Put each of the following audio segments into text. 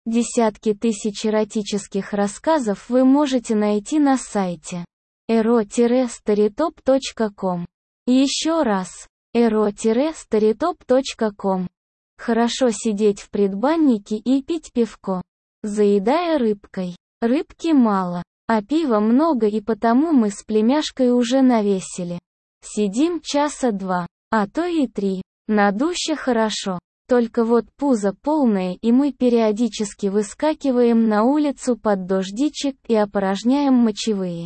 Десятки тысяч эротических рассказов вы можете найти на сайте ero-storytop.com. Еще раз, ero-storytop.com. Хорошо сидеть в предбаннике и пить пивко, заедая рыбкой. Рыбки мало, а пива много, и потому мы с племяшкой уже навесили. Сидим часа 2, а то и 3. На душе хорошо. Только вот пузо полное, и мы периодически выскакиваем на улицу под дождичек и опорожняем мочевые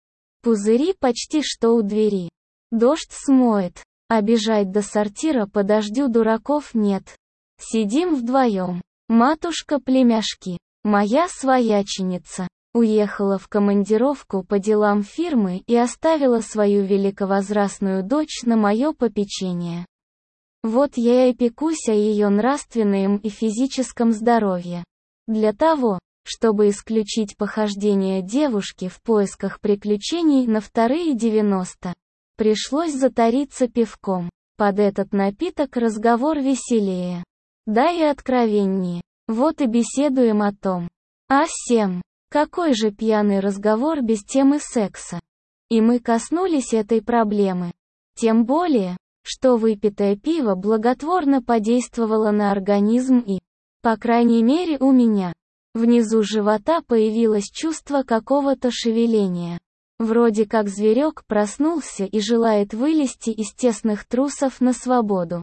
пузыри почти что у двери. Дождь смоет, а бежать до сортира по дождю дураков нет. Сидим вдвоем. Матушка племяшки, моя свояченица, уехала в командировку по делам фирмы и оставила свою великовозрастную дочь на мое попечение. Вот я и пекусь о ее нравственном и физическом здоровье. Для того, чтобы исключить похождения девушки в поисках приключений на вторые 90, пришлось затариться пивком. Под этот напиток разговор веселее. Да и откровеннее. Вот и беседуем о том. А всем, какой же пьяный разговор без темы секса? И мы коснулись этой проблемы. Тем более, что выпитое пиво благотворно подействовало на организм и, по крайней мере у меня, внизу живота появилось чувство какого-то шевеления. Вроде как зверек проснулся и желает вылезти из тесных трусов на свободу.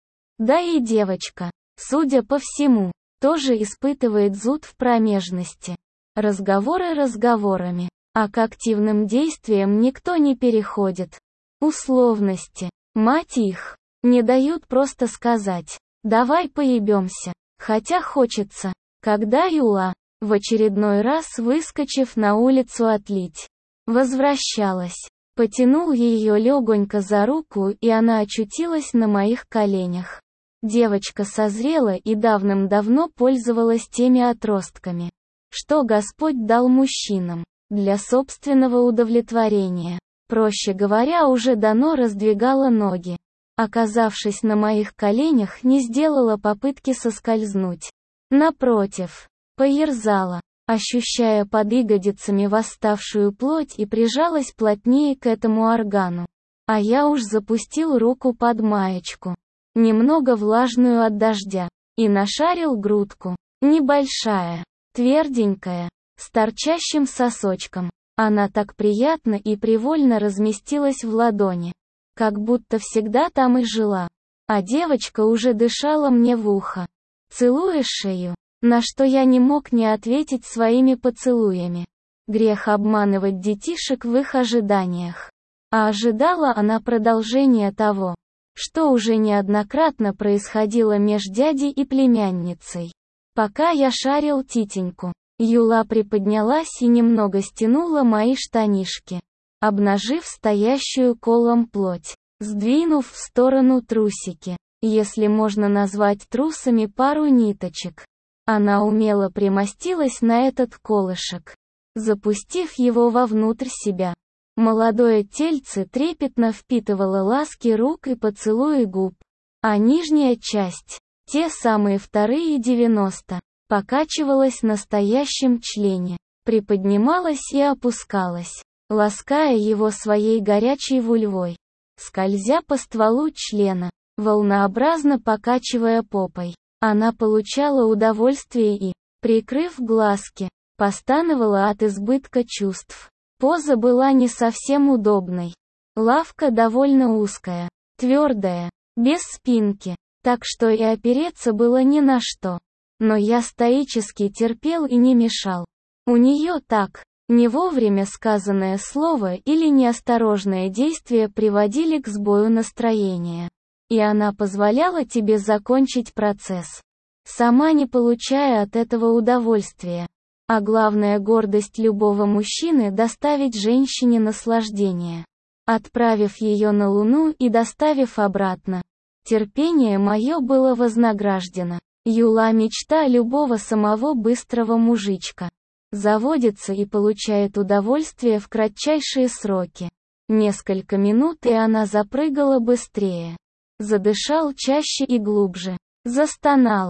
Да и девочка, судя по всему, тоже испытывает зуд в промежности. Разговоры разговорами, а к активным действиям никто не переходит. Условности. Мать их, не дают просто сказать «давай поебемся», хотя хочется, когда Юла, в очередной раз выскочив на улицу отлить, возвращалась. Потянул ее легонько за руку, и она очутилась на моих коленях. Девочка созрела и давным-давно пользовалась теми отростками, что Господь дал мужчинам, для собственного удовлетворения. Проще говоря, уже давно раздвигала ноги. Оказавшись на моих коленях, не сделала попытки соскользнуть. Напротив, поерзала, ощущая под ягодицами восставшую плоть, и прижалась плотнее к этому органу. А я уж запустил руку под маечку, немного влажную от дождя, и нашарил грудку. Небольшая, тверденькая, с торчащим сосочком. Она так приятно и привольно разместилась в ладони, как будто всегда там и жила. А девочка уже дышала мне в ухо, целуя шею, на что я не мог не ответить своими поцелуями. Грех обманывать детишек в их ожиданиях. А ожидала она продолжения того, что уже неоднократно происходило меж дядей и племянницей. Пока я шарил титеньку, Юла приподнялась и немного стянула мои штанишки, обнажив стоящую колом плоть, сдвинув в сторону трусики, если можно назвать трусами пару ниточек. Она умело примостилась на этот колышек, запустив его вовнутрь себя. Молодое тельце трепетно впитывало ласки рук и поцелуи губ, а нижняя часть, те самые вторые 90, покачивалась на настоящем члене, приподнималась и опускалась, лаская его своей горячей вульвой, скользя по стволу члена, волнообразно покачивая попой. Она получала удовольствие и, прикрыв глазки, постановала от избытка чувств. Поза была не совсем удобной. Лавка довольно узкая, твердая, без спинки, так что и опереться было ни на что. Но я стоически терпел и не мешал. У нее так, не вовремя сказанное слово или неосторожное действие приводили к сбою настроения. И она позволяла тебе закончить процесс, сама не получая от этого удовольствия. А главная гордость любого мужчины — доставить женщине наслаждение, отправив ее на Луну и доставив обратно. Терпение мое было вознаграждено. Юла — мечта любого самого быстрого мужичка. Заводится и получает удовольствие в кратчайшие сроки. Несколько минут, и она запрыгала быстрее. Задышал чаще и глубже. Застонала,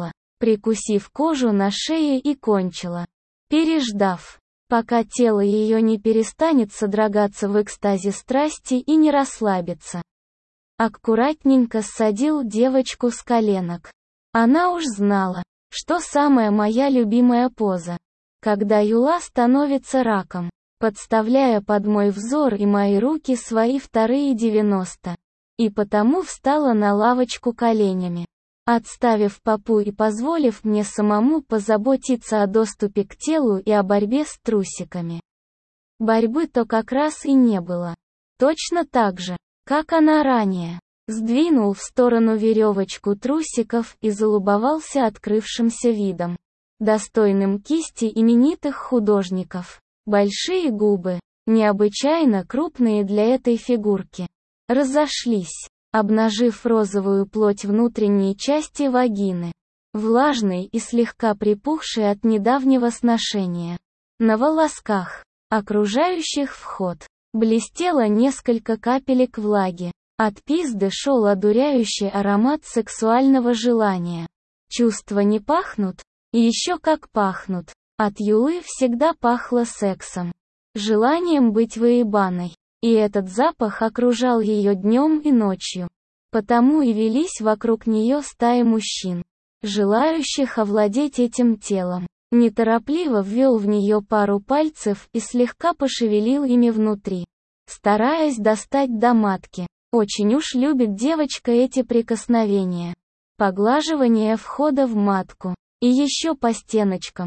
прикусив кожу на шее и кончила. Переждав, пока тело ее не перестанет содрогаться в экстазе страсти и не расслабится. Аккуратненько ссадил девочку с коленок. Она уж знала, что самая моя любимая поза, когда юла становится раком, подставляя под мой взор и мои руки свои вторые 90. И потому встала на лавочку коленями, отставив попу и позволив мне самому позаботиться о доступе к телу и о борьбе с трусиками. Борьбы-то как раз и не было. Точно так же, как она ранее. Сдвинул в сторону веревочку трусиков и залюбовался открывшимся видом, достойным кисти именитых художников. Большие губы, необычайно крупные для этой фигурки, разошлись, обнажив розовую плоть внутренней части вагины, влажной и слегка припухшей от недавнего сношения. На волосках, окружающих вход, блестело несколько капелек влаги. От пизды шел одуряющий аромат сексуального желания. Чувства не пахнут? Еще как пахнут. От Юлы всегда пахло сексом. Желанием быть выебаной. И этот запах окружал ее днем и ночью. Потому и велись вокруг нее стаи мужчин, желающих овладеть этим телом. Неторопливо ввел в нее пару пальцев и слегка пошевелил ими внутри, стараясь достать до матки. Очень уж любит девочка эти прикосновения. Поглаживание входа в матку. И еще по стеночкам,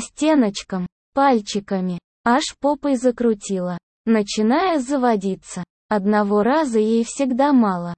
пальчиками. Аж попой закрутила, начиная заводиться. Одного раза ей всегда мало.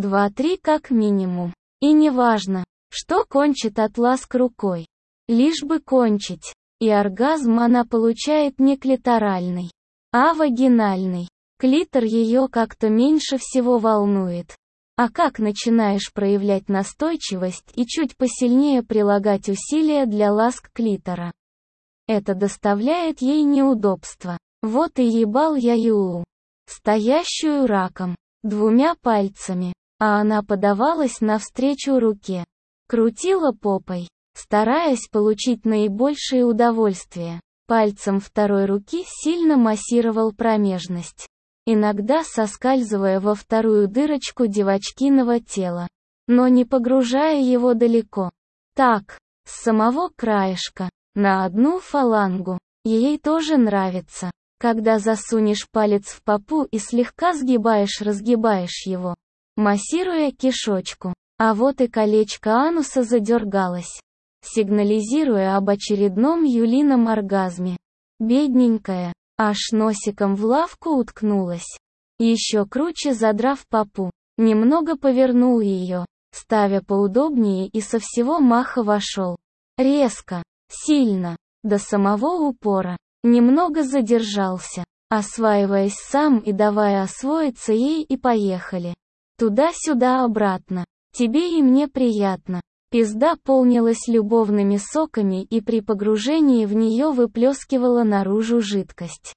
2-3 как минимум. И неважно, что кончит от ласк рукой. Лишь бы кончить. И оргазм она получает не клиторальный, а вагинальный. Клитор ее как-то меньше всего волнует. А как начинаешь проявлять настойчивость и чуть посильнее прилагать усилия для ласк клитора, это доставляет ей неудобства. Вот и ебал я Юлу, стоящую раком, 2 пальцами, а она подавалась навстречу руке, крутила попой, стараясь получить наибольшее удовольствие. Пальцем второй руки сильно массировал промежность, иногда соскальзывая во вторую дырочку девочкиного тела, но не погружая его далеко. Так, с самого краешка, на одну фалангу. Ей тоже нравится, когда засунешь палец в попу и слегка сгибаешь-разгибаешь его, массируя кишочку. А вот и колечко ануса задергалось, сигнализируя об очередном Юлином оргазме. Бедненькая, аж носиком в лавку уткнулась. Еще круче задрав попу, немного повернул ее, ставя поудобнее и со всего маха вошел. Резко, сильно, до самого упора. Немного задержался, осваиваясь сам и давая освоиться ей, и поехали. Туда-сюда обратно. Тебе и мне приятно. Пизда полнилась любовными соками и при погружении в нее выплескивала наружу жидкость,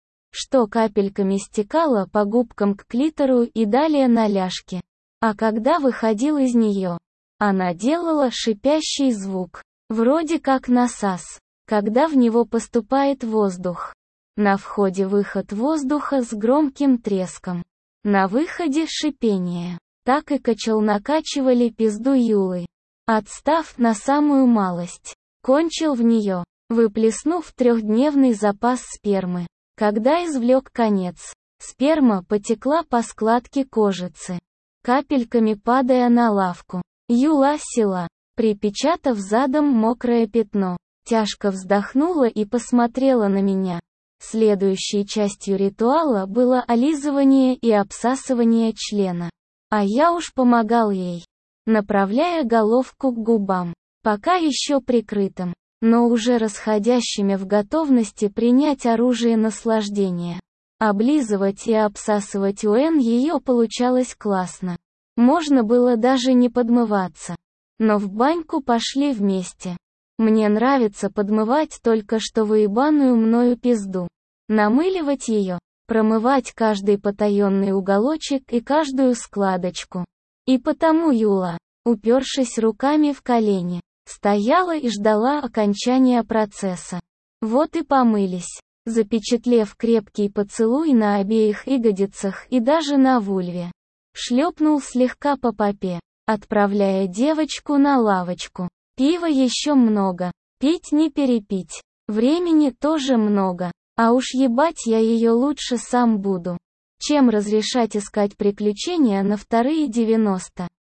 что капельками стекала по губкам к клитору и далее на ляжки. А когда выходил из нее, она делала шипящий звук, вроде как насас, когда в него поступает воздух. На входе выход воздуха с громким треском. На выходе шипение. Так и накачивали пизду Юлы. Отстав на самую малость, кончил в нее, выплеснув 3-дневный запас спермы. Когда извлек конец, сперма потекла по складке кожицы, капельками падая на лавку. Юла села, припечатав задом мокрое пятно, тяжко вздохнула и посмотрела на меня. Следующей частью ритуала было олизывание и обсасывание члена. А я уж помогал ей, направляя головку к губам, пока еще прикрытым, но уже расходящими в готовности принять оружие наслаждения. Облизывать и обсасывать ее получалось классно. Можно было даже не подмываться. Но в баньку пошли вместе. Мне нравится подмывать только что выебанную мною пизду. Намыливать ее, промывать каждый потаенный уголочек и каждую складочку. И потому Юла, упершись руками в колени, Стояла и ждала окончания процесса. Вот и помылись, запечатлев крепкий поцелуй на обеих ягодицах и даже на вульве. Шлепнул слегка по попе, отправляя девочку на лавочку. Пива еще много, пить не перепить. Времени тоже много, а уж ебать я ее лучше сам буду, чем разрешать искать приключения на вторые 90.